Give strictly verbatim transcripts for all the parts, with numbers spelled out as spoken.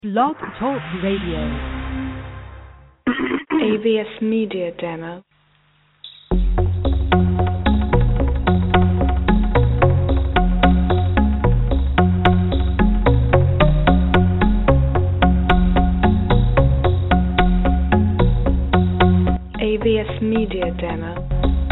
Blog Talk Radio. A V S Media Demo. A V S Media Demo.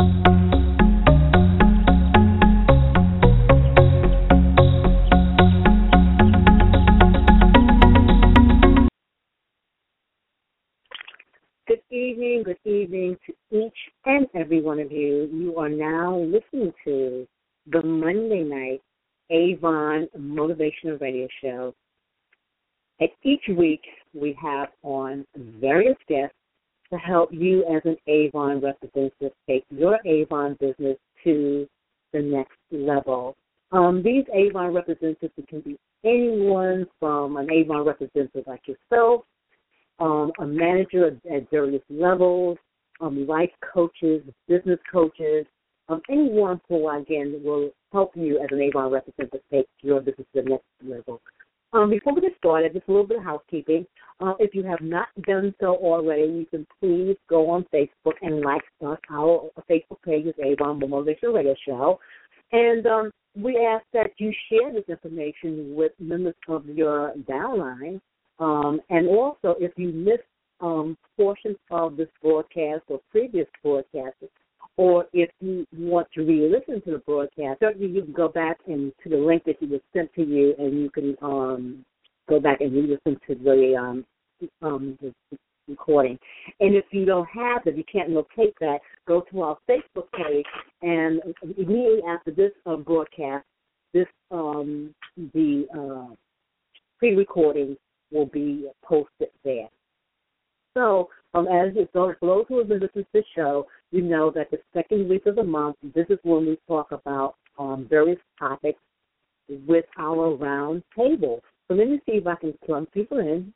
Good evening, good evening to each and every one of you. You are now listening to the Monday night Avon Motivational Radio Show. And each week we have on various guests to help you as an Avon representative take your Avon business to the next level. Um, these Avon representatives can be anyone from an Avon representative like yourself, Um, a manager at, at various levels, um, life coaches, business coaches, um, anyone who, again, will help you as an Avon representative take your business to the next level. Um, before we get started, just a little bit of housekeeping. Uh, if you have not done so already, you can please go on Facebook and like us. Our Facebook page is Avon Motivational Radio Show. And um, we ask that you share this information with members of your downline. Um, and also, if you missed um, portions of this broadcast or previous broadcasts, or if you want to re-listen to the broadcast, certainly you can go back and to the link that was sent to you, and you can um, go back and re-listen to the, um, um, the recording. And if you don't have it, you can't locate that, go to our Facebook page, and immediately after this uh, broadcast, this um, the uh, pre-recording will be posted there. So, um, as you so for those who have been listening to the show, you know that the second week of the month, this is when we talk about um, various topics with our round table. So let me see if I can plug people in.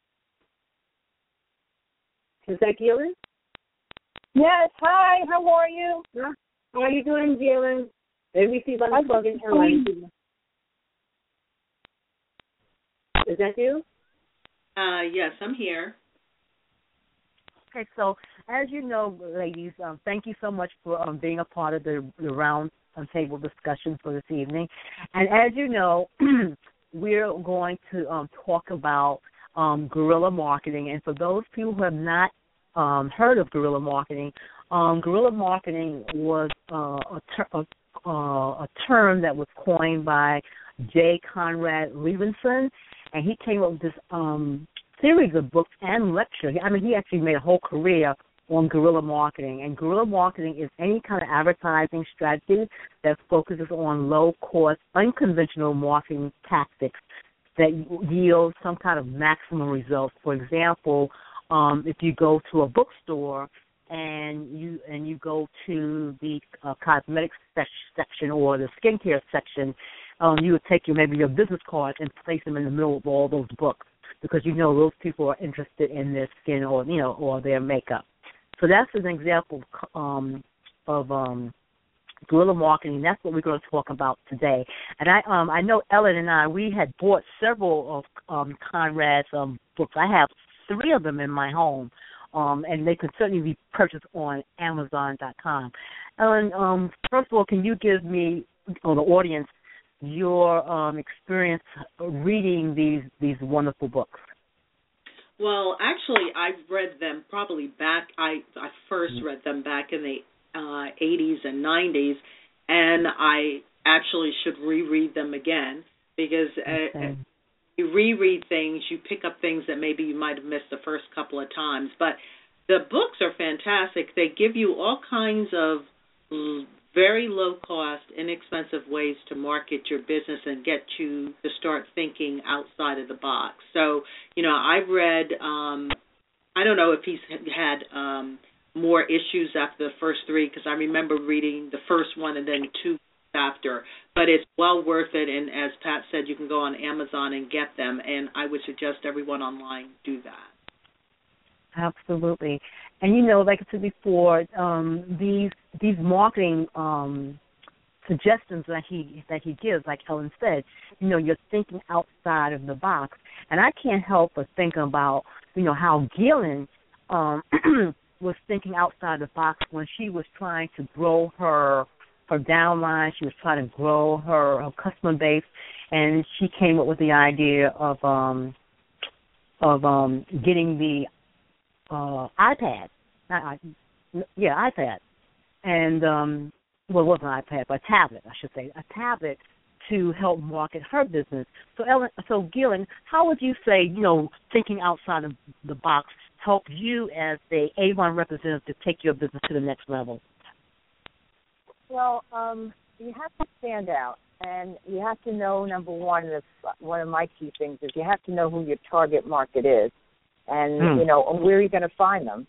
Is that Gillen? Yes. Hi. How are you? Yeah. How are you doing, Gillen? Let me see if I can plug in Ellen. Is that you? Uh, yes, I'm here. Okay, so as you know, ladies, um, thank you so much for um, being a part of the, the round table discussion for this evening. And as you know, we're going to um, talk about um, guerrilla marketing. And for those people who have not um, heard of guerrilla marketing, um, guerrilla marketing was uh, a, ter- a, uh, a term that was coined by J. Conrad Levinson. And he came up with this um, series of books and lectures. I mean, he actually made a whole career on guerrilla marketing. And guerrilla marketing is any kind of advertising strategy that focuses on low-cost, unconventional marketing tactics that yield some kind of maximum results. For example, um, if you go to a bookstore and you and you go to the uh, cosmetics sec- section or the skincare section, Um, you would take your maybe your business cards and place them in the middle of all those books because you know those people are interested in their skin or you know or their makeup. So that's an example um, of um, guerrilla marketing. That's what we're going to talk about today. And I um, I know Ellen and I we had bought several of um, Conrad's um, books. I have three of them in my home, um, and they can certainly be purchased on Amazon dot com. Ellen, um, first of all, can you give me or the audience your um, experience reading these these wonderful books? Well, actually, I've read them probably back. I I first read them back in the uh, eighties and nineties, and I actually should reread them again because uh, Okay. you reread things, you pick up things that maybe you might have missed the first couple of times. But the books are fantastic. They give you all kinds of very low-cost, inexpensive ways to market your business and get you to start thinking outside of the box. So, you know, I've read, um, I don't know if he's had um, more issues after the first three, because I remember reading the first one and then two after. But it's well worth it, and as Pat said, you can go on Amazon and get them, and I would suggest everyone online do that. Absolutely. And, you know, like I said before, um, these these marketing um, suggestions that he that he gives, like Ellen said, you know, you're thinking outside of the box. And I can't help but think about, you know, how Gillian um, was thinking outside the box when she was trying to grow her her downline. She was trying to grow her, her customer base, and she came up with the idea of um, of um, getting the uh, iPad, not, yeah, iPad, and um, well, it wasn't an iPad, but a tablet, I should say, a tablet to help market her business. So, Ellen, so Gillian, how would you say, you know, thinking outside of the box helped you as the Avon representative to take your business to the next level? Well, um, you have to stand out, and you have to know, number one, that's one of my key things is you have to know who your target market is, and, mm. you know, where you're going to find them.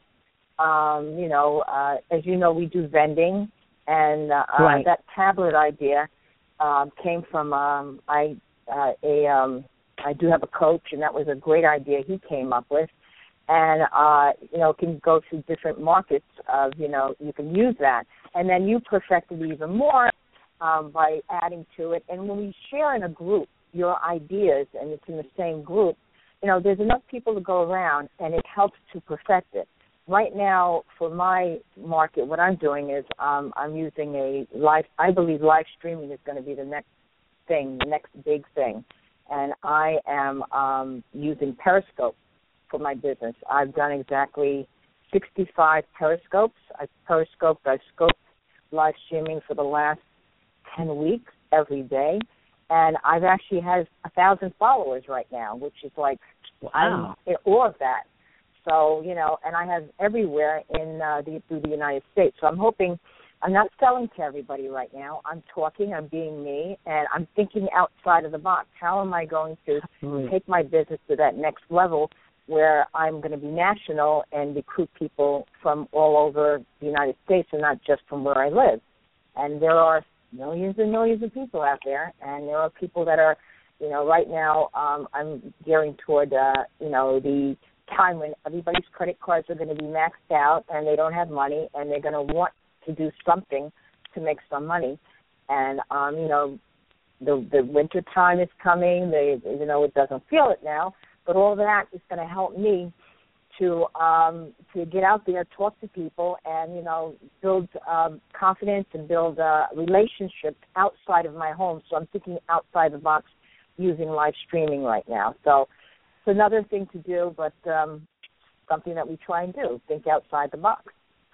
Um, you know, uh, as you know, we do vending, and uh, right. uh, that tablet idea um, came from um, I uh, a um, I do have a coach, and that was a great idea he came up with. And, uh, you know, can go to different markets of, you know, you can use that. And then you perfect it even more um, by adding to it. And when we share in a group your ideas, and it's in the same group, you know, there's enough people to go around, and it helps to perfect it. Right now, for my market, what I'm doing is um, I'm using a live, I believe live streaming is going to be the next thing, the next big thing. And I am um, using Periscope for my business. I've done exactly sixty-five Periscopes. I've Periscoped, I've scoped live streaming for the last ten weeks every day. And I've actually had a thousand followers right now, which is like, wow. I'm in awe of that. So, you know, and I have everywhere in uh, the, through the United States. So I'm hoping, I'm not selling to everybody right now. I'm talking, I'm being me, and I'm thinking outside of the box. How am I going to mm. take my business to that next level where I'm going to be national and recruit people from all over the United States and not just from where I live? And there are millions and millions of people out there, and there are people that are, you know, right now um, I'm gearing toward, uh, you know, the time when everybody's credit cards are going to be maxed out and they don't have money and they're going to want to do something to make some money. And, um, you know, the the winter time is coming. They, you know, it doesn't feel it now, but all that is going to help me to um, to get out there, talk to people, and, you know, build um, confidence and build uh, relationships outside of my home. So I'm thinking outside the box using live streaming right now. So it's another thing to do, but um, something that we try and do, think outside the box.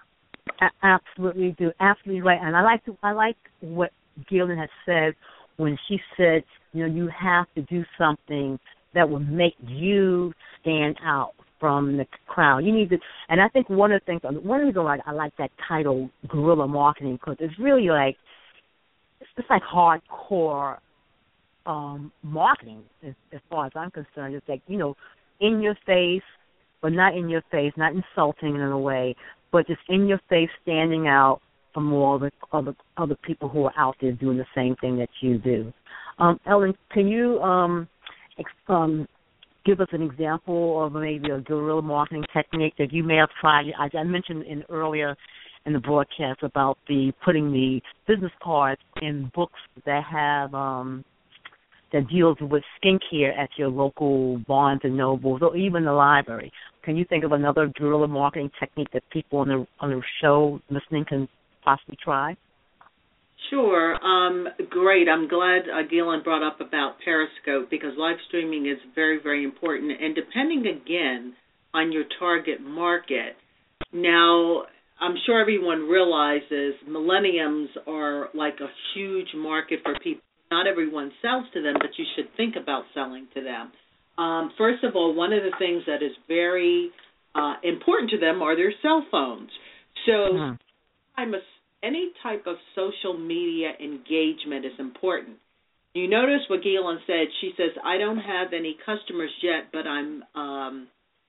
A- absolutely do, absolutely right. And I like to, I like what Gillian has said when she said, you know, you have to do something that will make you stand out from the crowd. You need to, and I think one of the things, one of the reasons why I like that title, guerrilla marketing, because it's really like, it's just like hardcore um, marketing as, as far as I'm concerned. It's like, you know, in your face, but not in your face, not insulting in a way, but just in your face, standing out from all the other other people who are out there doing the same thing that you do. Um, Ellen, can you um, ex- um, give us an example of maybe a guerrilla marketing technique that you may have tried? I, I mentioned in earlier in the broadcast about the putting the business cards in books that have um, that deals with skincare at your local Barnes and Nobles or even the library. Can you think of another guerrilla marketing technique that people on the on the show listening can possibly try? Sure. Um, great. I'm glad uh, Gillian brought up about Periscope because live streaming is very, very important. And depending, again, on your target market. Now, I'm sure everyone realizes millenniums are like a huge market for people. Not everyone sells to them, but you should think about selling to them. Um, first of all, one of the things that is very uh, important to them are their cell phones. So mm-hmm. I'm a any type of social media engagement is important. You notice what Gillian said. She says, I don't have any customers yet, but I'm um,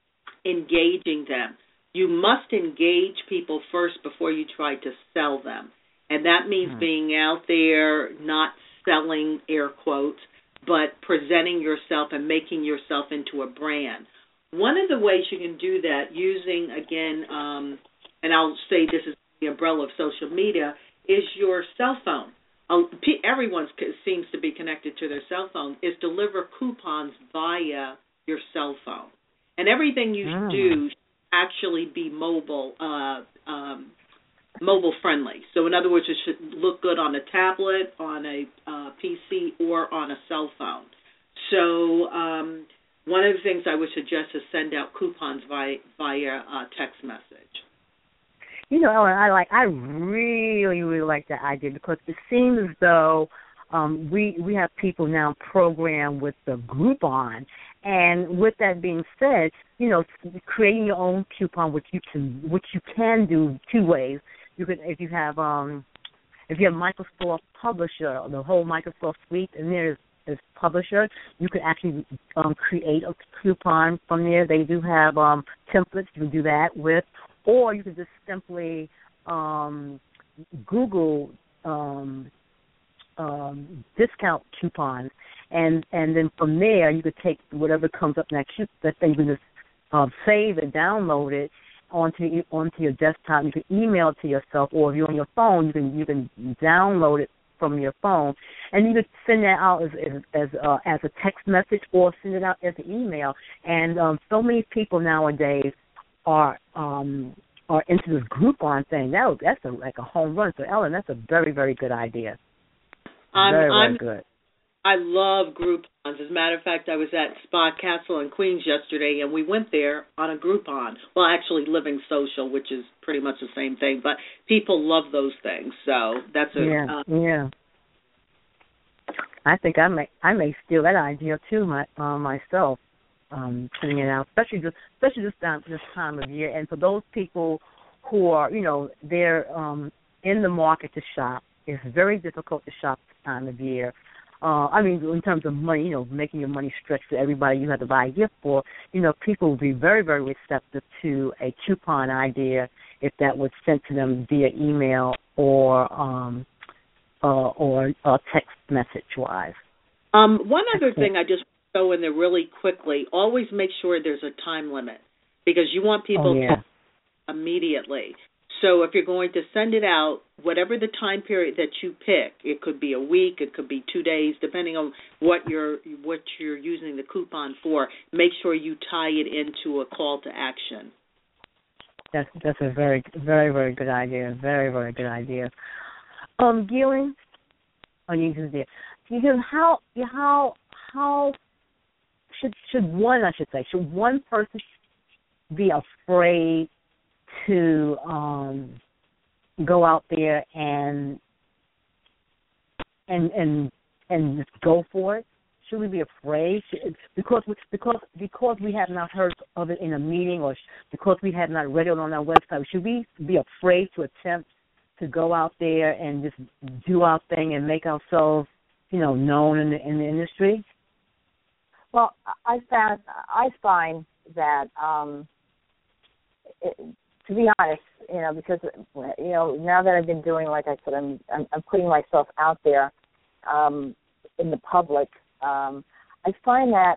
engaging them. You must engage people first before you try to sell them. And that means mm-hmm. being out there, not selling, air quotes, but presenting yourself and making yourself into a brand. One of the ways you can do that using, again, um, and I'll say this is the umbrella of social media, is your cell phone. uh, everyone seems to be connected to their cell phone, is deliver coupons via your cell phone. And everything you mm. do should actually be mobile, uh, um, mobile friendly. So in other words, it should look good on a tablet, on a uh, P C, or on a cell phone. So um, one of the things I would suggest is send out coupons via, via uh, text message. You know, Ellen, I like. I really, really like that idea because it seems as though um, we we have people now programmed with the Groupon, and with that being said, you know, creating your own coupon, which you can, which you can do two ways. You could, if you have, um, if you have Microsoft Publisher, the whole Microsoft suite, and there's is Publisher, you could actually um, create a coupon from there. They do have um, templates you can do that with. Or you could just simply um, Google um, um, discount coupons, and, and then from there you could take whatever comes up next. That you can just uh, save and download it onto onto your desktop. You can email it to yourself, or if you're on your phone, you can you can download it from your phone, and you could send that out as as as, uh, as a text message, or send it out as an email. And um, so many people nowadays are um, are into this Groupon thing. That that's a, like a home run. So, Ellen, that's a very, very good idea. I'm, very, I'm, very good. I love Groupons. As a matter of fact, I was at Spa Castle in Queens yesterday, and we went there on a Groupon. Well, actually, Living Social, which is pretty much the same thing. But people love those things. So that's a yeah, uh, yeah. I think I may I may steal that idea too my, uh, myself. Um, putting it out, especially just especially this time this time of year, and for those people who are, you know, they're um, in the market to shop. It's very difficult to shop this time of year. Uh, I mean, in terms of money, you know, making your money stretch for everybody you have to buy a gift for. You know, people will be very, very receptive to a coupon idea if that was sent to them via email or um, uh, or uh, text message wise. Um, one other thing I just go in there really quickly, always make sure there's a time limit because you want people oh, yeah. to immediately. So if you're going to send it out, whatever the time period that you pick, it could be a week, it could be two days, depending on what you're what you're using the coupon for. Make sure you tie it into a call to action. That's that's a very very very good idea. Very very good idea. Um, Gillian, oh, you just there. Gillian, how how how Should should one, I should say, should one person be afraid to um, go out there and and and and just go for it? Should we be afraid? Should, because we, because because we have not heard of it in a meeting, or because we have not read it on our website, should we be afraid to attempt to go out there and just do our thing and make ourselves, you know, known in the in the industry? Well, I found I find that um, it, to be honest, you know, because you know now that I've been doing, like I said, I'm I'm, I'm putting myself out there um, in the public. Um, I find that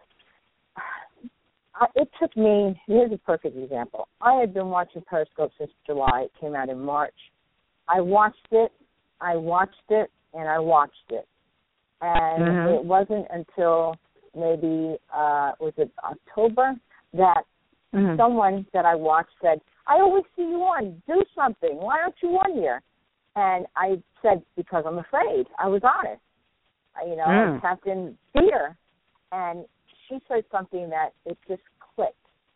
I, it took me. Here's a perfect example. I had been watching Periscope since July. It came out in March. I watched it. I watched it, and I watched it, and mm-hmm. it wasn't until maybe, uh, was it October, that mm-hmm. someone that I watched said, I always see you on, do something, why aren't you on here? And I said, because I'm afraid. I was honest. I, you know, mm. I tapped in fear. And she said something that it just clicked.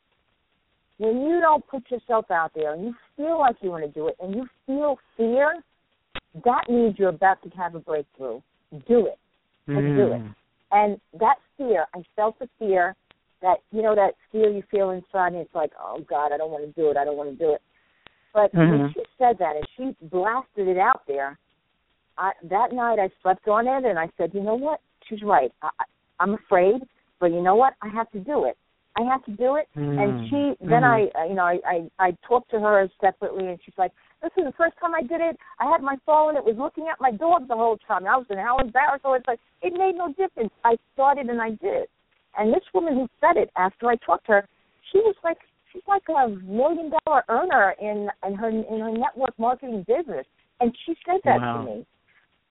When you don't put yourself out there and you feel like you want to do it and you feel fear, that means you're about to have a breakthrough. Do it. Let's mm. do it. And that fear, I felt the fear, that, you know, that fear you feel inside, and it's like, oh, God, I don't want to do it, I don't want to do it. But mm-hmm. when she said that and she blasted it out there, I, that night I slept on it, and I said, you know what, she's right. I, I'm afraid, but you know what, I have to do it. I have to do it. Mm-hmm. And she, then mm-hmm. I, you know, I, I, I talked to her separately, and she's like, this is the first time I did it. I had my phone. It was looking at my dog the whole time. I was how embarrassed. So it's like, it made no difference. I started and I did. And this woman who said it after I talked to her, she was like, she's like a million dollar earner in, in her in her network marketing business. And she said that wow. to me.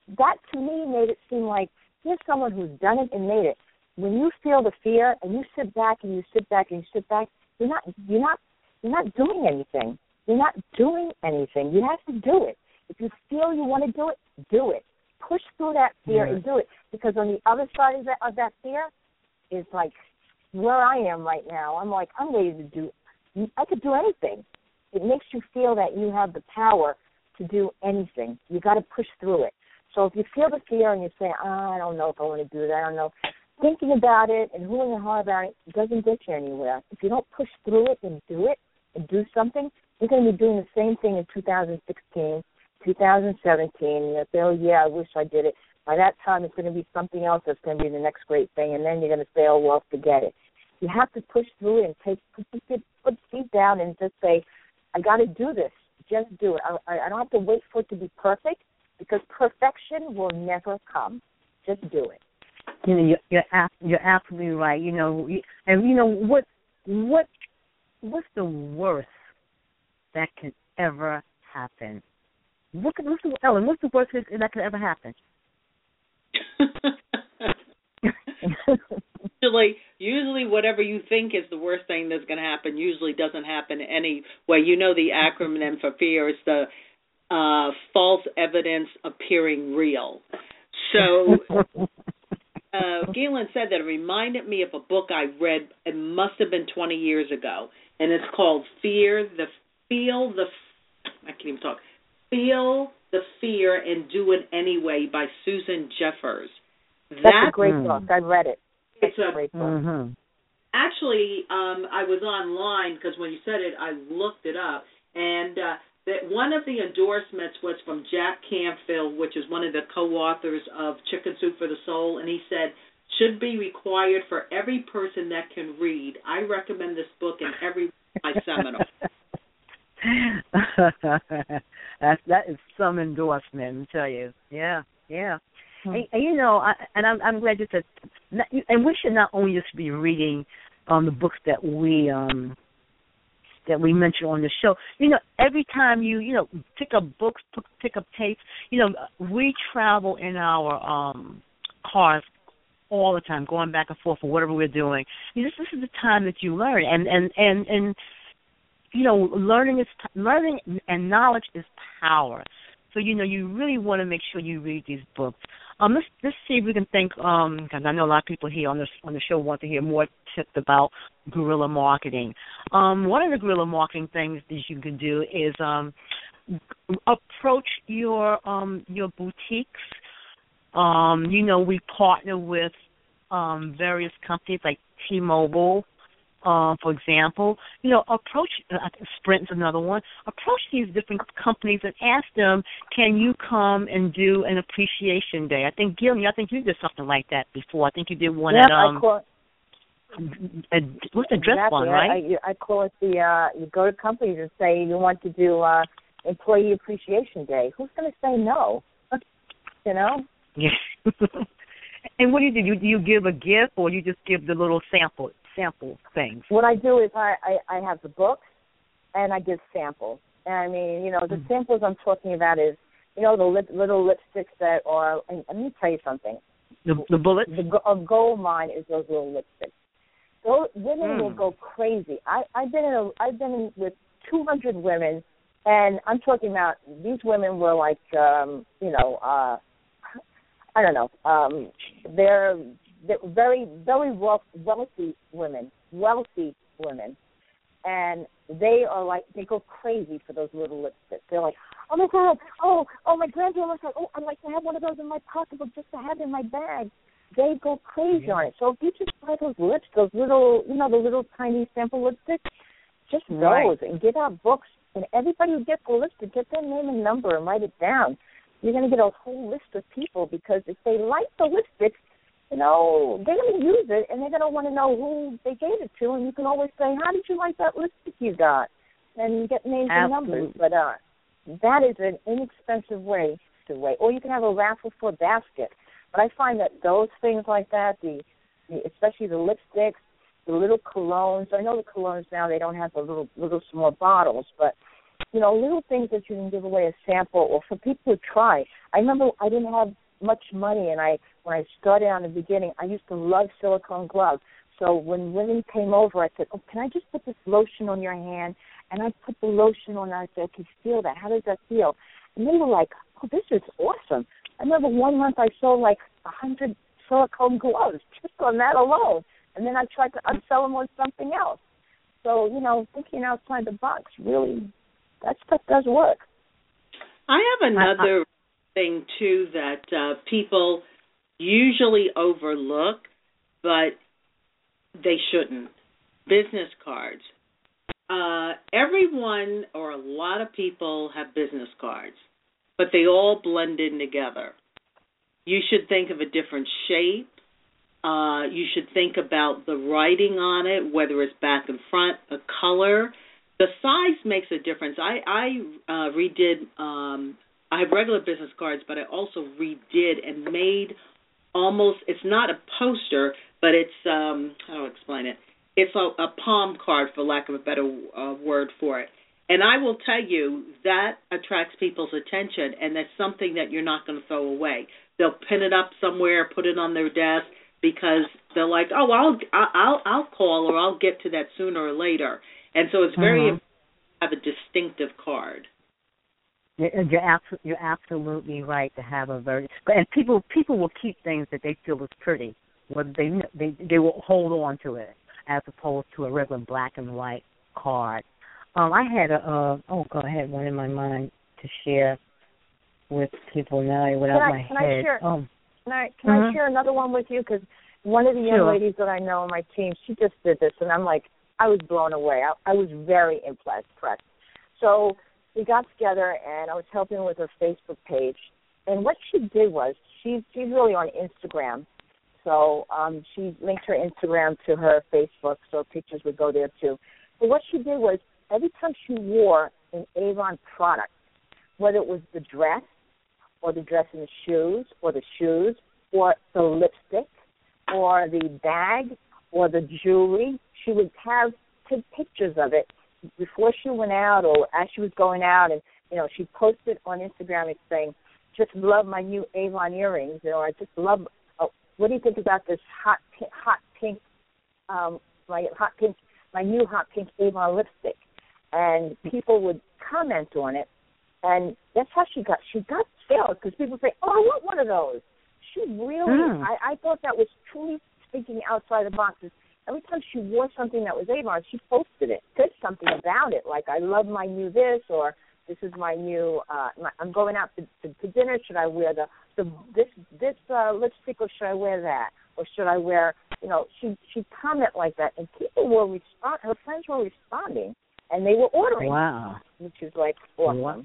that to me made it seem like here's someone who's done it and made it. When you feel the fear and you sit back and you sit back and you sit back, you're not you're not you're not doing anything. You're not doing anything. You have to do it. If you feel you want to do it, do it. Push through that fear yeah. and do it. Because on the other side of that of that fear is like where I am right now. I'm like, I'm ready to do I could do anything. It makes you feel that you have the power to do anything. You got to push through it. So if you feel the fear and you say, oh, I don't know if I want to do that, I don't know, thinking about it and hooing your heart about it doesn't get you anywhere. If you don't push through it and do it and do something, you're going to be doing the same thing in two thousand sixteen, two thousand seventeen. You'll say, oh, yeah, I wish I did it. By that time, it's going to be something else that's going to be the next great thing, and then you're going to say, oh, well, forget it. You have to push through it and take put, put feet down and just say, I got to do this. Just do it. I, I don't have to wait for it to be perfect because perfection will never come. Just do it. You know, you're you're, you're absolutely right. You know, and you know what what what's the worst that can ever happen? What can, what's the, Ellen? What's the worst that can ever happen? usually, usually, whatever you think is the worst thing that's going to happen usually doesn't happen anyway. You know the acronym for fear is the uh, false evidence appearing real. So, uh, Galen said that it reminded me of a book I read. It must have been twenty years ago, and it's called Fear the Feel the I can't even talk. Feel the Fear and Do It Anyway by Susan Jeffers. That's that, a great mm. book. I read it. It's a great book. Mm-hmm. Actually, um, I was online because when you said it, I looked it up, and uh, that one of the endorsements was from Jack Canfield, which is one of the co-authors of Chicken Soup for the Soul, and he said, should be required for every person that can read. I recommend this book in every my seminar. That's, that is some endorsement, I tell you. Yeah, yeah. Hmm. And, and, you know, I, and I'm, I'm glad you said, and we should not only just be reading um, the books that we um, that we mention on the show. You know, every time you, you know, pick up books, pick up tapes, you know, we travel in our um, cars all the time, going back and forth for whatever we're doing. You know, this, this is the time that you learn, and and and, and you know, learning is learning and knowledge is power. So you know, you really want to make sure you read these books. Um, let's let's see if we can think. Um, because I know a lot of people here on this on the show want to hear more tips about guerrilla marketing. Um, one of the guerrilla marketing things that you can do is um, approach your um your boutiques. Um, you know, we partner with um various companies like T-Mobile. Uh, for example, you know, approach, uh, Sprint's another one, approach these different companies and ask them, can you come and do an appreciation day? I think, Gillian, I think you did something like that before. I think you did one yep, at, um, I call, at, what's the dress exactly. one, right? I, I call it the, uh, you go to companies and say you want to do uh, employee appreciation day. Who's going to say no? You know? Yes. And what do you do? You, do you give a gift or you just give the little sample? Sample things. What I do is I, I, I have the books and I give samples. And I mean, you know, the mm-hmm. samples I'm talking about is, you know, the lip, little lipsticks that are, and let me tell you something. The, the bullets? The, a gold mine is those little lipsticks. Those women mm. will go crazy. I, I've been in a, I've been in with two hundred women, and I'm talking about these women were like, um, you know, uh, I don't know, um, they're, They're very, very wealthy women, wealthy women, and they are like, they go crazy for those little lipsticks. They're like, oh my God, oh, oh my granddaughter's like, oh, I'd like to have one of those in my pocketbook just to have in my bag. They go crazy mm-hmm. on it. So if you just buy those lips, those little, you know, the little tiny sample lipsticks, just right. those and give out books. And everybody who gets a lipstick, get their name and number and write it down. You're going to get a whole list of people because if they like the lipstick, you know, they're going to use it, and they're going to want to know who they gave it to, and you can always say, how did you like that lipstick you got? And you get names Absolutely. and numbers. But uh, that is an inexpensive way to wait. Or you can have a raffle for a basket. But I find that those things like that, the, the especially the lipsticks, the little colognes, I know the colognes now, they don't have the little, little small bottles, but you know, little things that you can give away a sample or for people to try. I remember I didn't have much money, and I when I started out in the beginning, I used to love silicone gloves. So when women came over, I said, oh, can I just put this lotion on your hand? And I put the lotion on, and I said, okay, feel that. How does that feel? And they were like, oh, this is awesome. I remember one month I sold like a hundred silicone gloves just on that alone. And then I tried to upsell them on something else. So, you know, thinking outside the box, really, that stuff does work. I have another thing, too, that uh, people usually overlook, but they shouldn't. Business cards. Uh, everyone or a lot of people have business cards, but they all blend in together. You should think of a different shape. Uh, you should think about the writing on it, whether it's back and front, a color. The size makes a difference. I, I uh, redid, um, I have regular business cards, but I also redid and made almost, it's not a poster, but it's, um, how do I explain it? It's a, a palm card, for lack of a better uh, word for it. And I will tell you, that attracts people's attention, and that's something that you're not going to throw away. They'll pin it up somewhere, put it on their desk, because they're like, oh, I'll I'll I'll call or I'll get to that sooner or later. And so it's very mm-hmm. important to have a distinctive card. You're absolutely, you're absolutely right to have a very, and people people will keep things that they feel is pretty, whether they they they will hold on to it as opposed to a regular black and white card. Um, I had a uh, oh, go ahead, one in my mind to share with people now without can I, my can head. I share, oh. Can I can mm-hmm. I share another one with you? Because one of the young sure. ladies that I know on my team, she just did this, and I'm like, I was blown away. I, I was very impressed. So we got together, and I was helping with her Facebook page. And what she did was, she's she's really on Instagram. So um, she linked her Instagram to her Facebook, so pictures would go there too. But what she did was, every time she wore an Avon product, whether it was the dress, or the dress and the shoes, or the shoes, or the lipstick, or the bag, or the jewelry, she would have take pictures of it before she went out or as she was going out, and, you know, she posted on Instagram and saying, just love my new Avon earrings, you know, I just love, oh, what do you think about this hot hot pink, um, my hot pink, my new hot pink Avon lipstick? And people would comment on it, and that's how she got, she got sales, because people say, oh, I want one of those. She really, mm. I, I thought that was truly thinking outside the box. Every time she wore something that was Avon, she posted it, said something about it, like, I love my new this, or this is my new, uh, my, I'm going out to, to, to dinner, should I wear the, the this this uh, lipstick, or should I wear that? Or should I wear, you know, she, she'd comment like that, and people were, respond, her friends were responding, and they were ordering. Wow. Which is, like, awesome. Wow.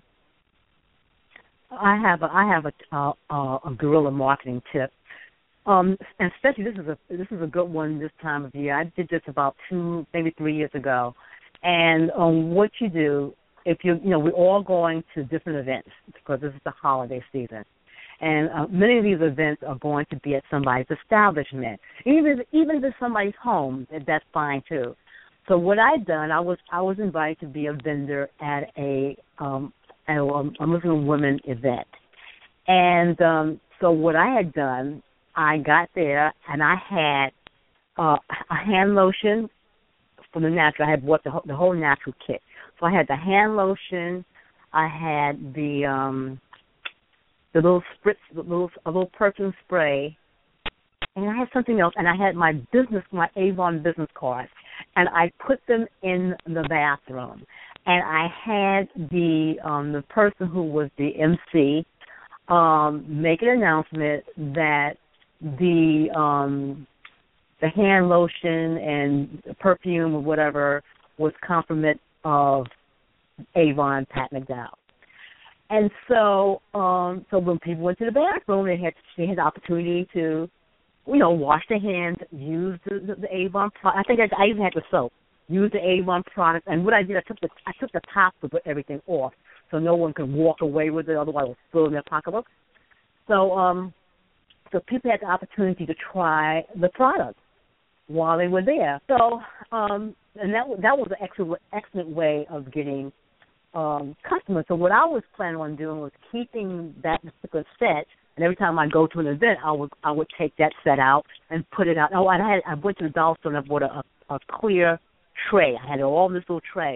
I have a, I have a, uh, uh, a guerrilla marketing tip, um, and especially this is a this is a good one this time of year. I did this about two, maybe three years ago, and um, what you do if you you know we're all going to different events because this is the holiday season, and uh, many of these events are going to be at somebody's establishment, even even if it's somebody's home, that's fine too. So what I've done, I was I was invited to be a vendor at a um, at a, a Muslim women event. And um, so what I had done, I got there and I had uh, a hand lotion from the natural. I had bought the whole, the whole natural kit. So I had the hand lotion, I had the um, the little spritz, the little a little perfume spray, and I had something else. And I had my business, my Avon business cards, and I put them in the bathroom. And I had the um, the person who was the M C um, make an announcement that the um, the hand lotion and perfume or whatever was compliment of Avon Pat McDowell. And so um, so when people went to the bathroom, they had they had the opportunity to, you know, wash their hands, use the, the, the Avon product. I think I, I even had the soap. Use the Avon product, and what I did, I took the I took the top to put everything off, so no one could walk away with it. Otherwise, it would spill in their pocketbook. So, um, so people had the opportunity to try the product while they were there. So, um, and that that was an excellent excellent way of getting um, customers. So what I was planning on doing was keeping that particular set, and every time I go to an event, I would I would take that set out and put it out. Oh, I had I went to the dollar store and I bought a, a clear tray. I had it all in this little tray.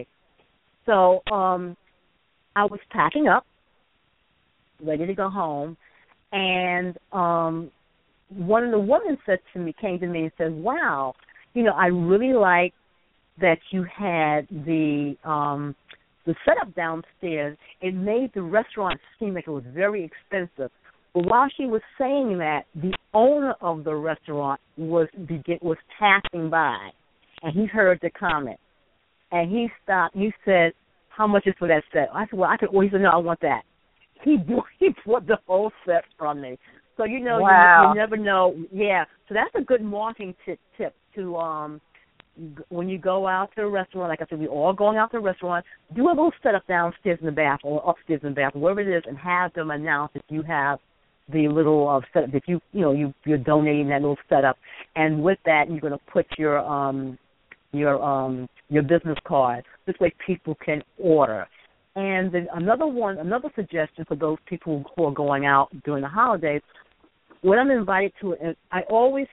So um, I was packing up, ready to go home, and um, one of the women said to me, came to me and said, "Wow, you know, I really like that you had the um, the setup downstairs. It made the restaurant seem like it was very expensive." But while she was saying that, the owner of the restaurant was begin, was passing by, and he heard the comment, and he stopped. He said, "How much is for that set?" I said, "Well, I could." Well, he said, "No, I want that." He bought, he bought the whole set from me. So you know, wow. you, you never know. Yeah. So that's a good marketing tip. Tip to um. when you go out to a restaurant, like I said, we're all going out to a restaurant, do a little setup downstairs in the bath or upstairs in the bath, wherever it is, and have them announce if you have the little uh, setup, if you, you know, you, you're donating that little setup. And with that, you're going to put your um, your um, your business card. This way people can order. And then another one, another suggestion for those people who are going out during the holidays, when I'm invited to it, I always,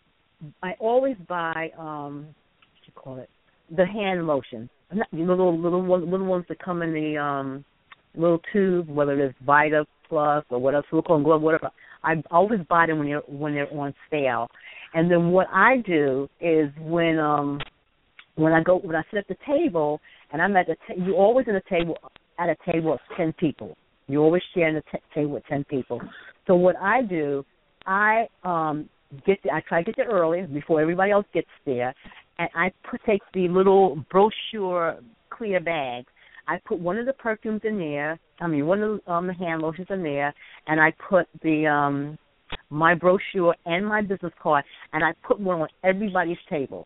I always buy, um, what you call it, the hand lotion, the little little one, little ones that come in the um, little tube, whether it's Vita Plus or whatever, silicone glove, whatever. I always buy them when they're when they're on sale. And then what I do is when um when I go when I sit at the table and I'm at the ta- you always at a table at a table of ten people. You always share the t- table with ten people. So what I do, I um get the, I try to get there early before everybody else gets there, and I put take the little brochure clear bags. I put one of the perfumes in there. I mean, one of the, um, the hand lotions in there, and I put the um, my brochure and my business card, and I put one on everybody's table.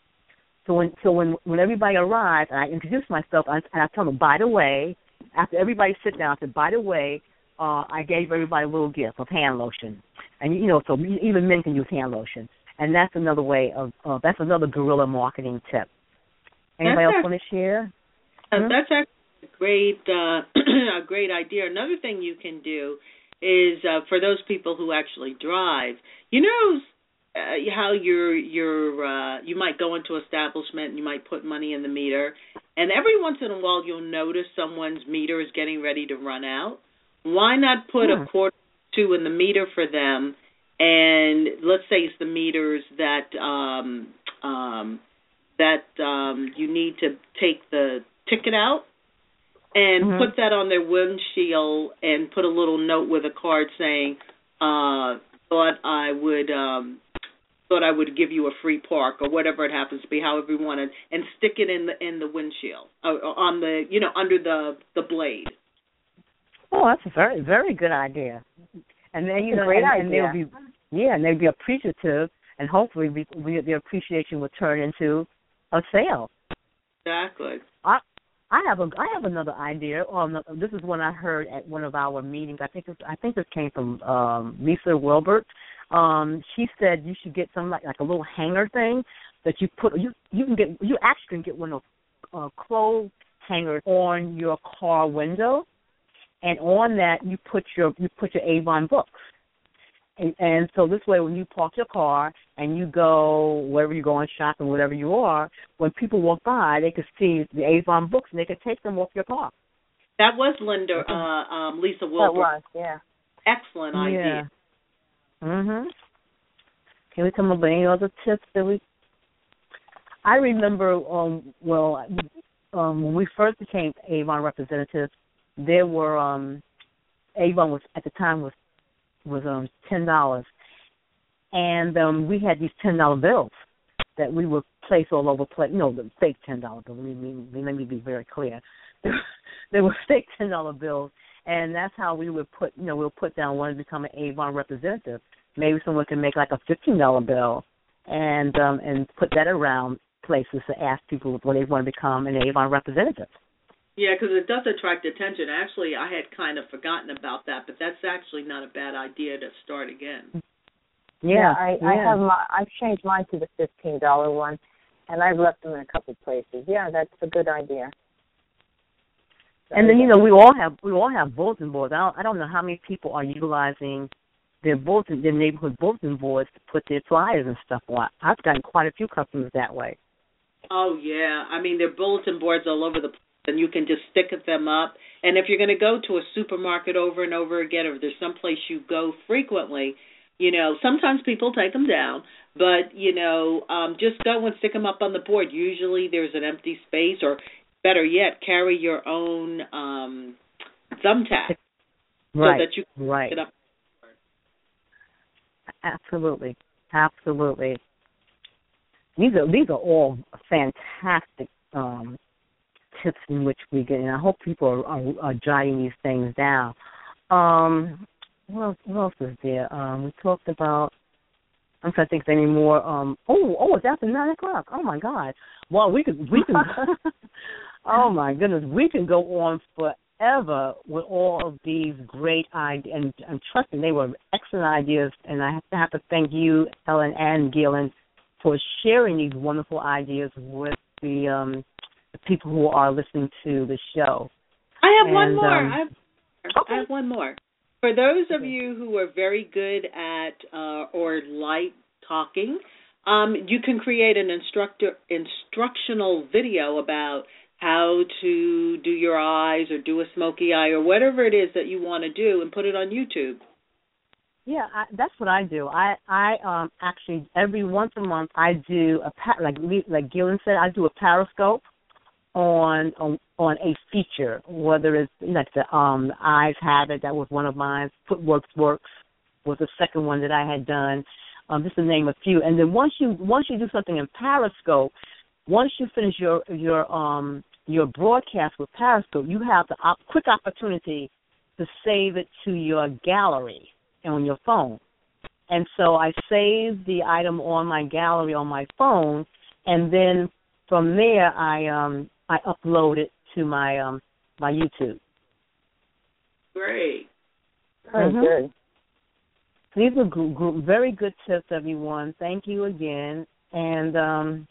So when so when, when everybody arrives, and I introduce myself, and I, and I tell them, by the way, after everybody sits down, I said, by the way, uh, I gave everybody a little gift of hand lotion, and you know, so even men can use hand lotion, and that's another way of uh, that's another guerrilla marketing tip. Anybody that's else want to share? Uh, Hmm? That's actually a great, uh, a great idea. Another thing you can do is uh, for those people who actually drive. You know uh, how you're you're uh, you might go into an establishment and you might put money in the meter, and every once in a while you'll notice someone's meter is getting ready to run out. Why not put Hmm. a quarter or two in the meter for them? And let's say it's the meters that um, um, that um, you need to take the ticket out and Mm-hmm. put that on their windshield and put a little note with a card saying, uh, thought I would um, thought I would give you a free park or whatever it happens to be, however you want it, and stick it in the in the windshield uh, on the you know under the the blade. Oh, that's a very very good idea. And then you That's a know, great and, and idea. they'll be yeah, and they'll be appreciative, and hopefully we, we, their appreciation will turn into a sale. Exactly. I I have a I have another idea. Um, this is one I heard at one of our meetings. I think this, I think this came from um, Lisa Wilbert. Um, she said you should get some like like a little hanger thing that you put. You you can get you actually can get one of those uh, clothes hangers on your car window, and on that you put your you put your Avon books. And, and so this way, when you park your car and you go wherever you're going shopping, whatever you are, when people walk by, they could see the Avon books and they could take them off your car. That was Linda, uh, um, Lisa That Wilbur. was, yeah. Excellent idea. Yeah. Mhm. Can we come up with any other tips that we? I remember, um, well, um, when we first became Avon representatives, there were um, Avon was at the time was. was um ten dollars, and um we had these ten dollar bills that we would place all over place. No, the fake ten dollar bills. Let me, let me be very clear. They were fake ten dollar bills, and that's how we would put. You know, we'll put down one to become an Avon representative. Maybe someone can make like a fifteen dollar bill, and um and put that around places to ask people when they want to become an Avon representative. Yeah, because it does attract attention. Actually, I had kind of forgotten about that, but that's actually not a bad idea to start again. Yeah, I, yeah. I have my I've changed mine to the fifteen dollar one, and I've left them in a couple places. Yeah, that's a good idea. And then, you know, we all have we all have bulletin boards. I don't, I don't know how many people are utilizing their bulletin, their neighborhood bulletin boards to put their flyers and stuff on. I've gotten quite a few customers that way. Oh, yeah. I mean, there are bulletin boards all over the place, and you can just stick them up. And if you're going to go to a supermarket over and over again, or if there's someplace you go frequently, you know, sometimes people take them down. But, you know, um, just go and stick them up on the board. Usually there's an empty space, or better yet, carry your own um, thumbtack right, so that you can right. stick it up. Absolutely, absolutely. These are these are all fantastic um, tips in which we get, and I hope people are, are, are jotting these things down. Um, what else, what else is there? Um, we talked about. I'm trying to think of any more. Um, oh, oh, it's after nine o'clock. Oh my God! Well, we could we can. Oh my goodness, we can go on forever with all of these great ideas, and, and trust me, they were excellent ideas. And I have to, have to thank you, Ellen and Gillian, for sharing these wonderful ideas with the, um, the people who are listening to the show. I have and, one more. Um, I, have, okay. I have one more. For those of you who are very good at uh, or like talking, um, you can create an instructor instructional video about how to do your eyes or do a smoky eye or whatever it is that you want to do, and put it on YouTube. Yeah, I, that's what I do. I I um actually every once a month I do a like like Gillian said, I do a Periscope on on, on a feature, whether it's like the um the Eyes Have It, that was one of mine. Footworks Works was the second one that I had done. Um, just to name a few. And then once you once you do something in Periscope, once you finish your your um your broadcast with Periscope, you have the op- quick opportunity to save it to your gallery on your phone. And so I save the item on my gallery on my phone, and then from there I um I upload it to my um my YouTube. Great. Very mm-hmm. good. These are g- g- very good tips, everyone. Thank you again. And um,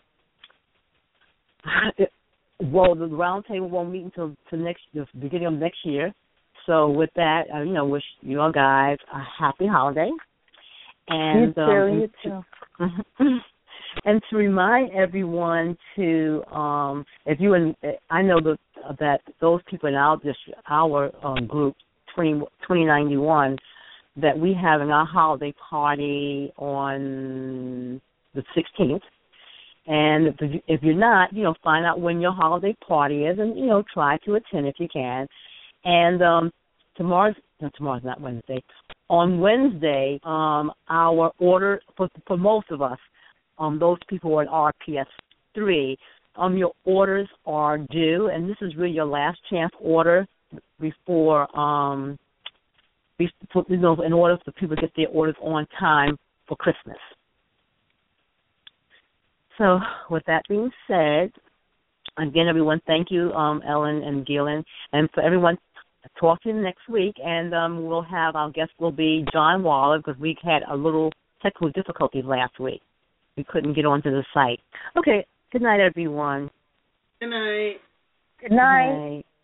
well, the roundtable won't meet until to next the beginning of next year. So with that, uh, you know, wish you all guys a happy holiday. And you too. um, You too. And to remind everyone to, um, if you and I know that that those people in our district, our um, group, twenty, twenty ninety-one, that we having our holiday party on the sixteenth. And if, if you're not, you know, find out when your holiday party is, and you know, try to attend if you can. And um, tomorrow's no, tomorrow's not Wednesday. On Wednesday, um, our order for for most of us. Um, those people who are in R P S three, um, your orders are due, and this is really your last chance order before, um, before you know, in order for people to get their orders on time for Christmas. So, with that being said, again, everyone, thank you, um, Ellen and Gillian, and for everyone, talk to you next week, and um, we'll have our guest will be John Waller, because we had a little technical difficulties last week. We couldn't get onto the site. Okay, good night, everyone. Good night. Good night. Good night.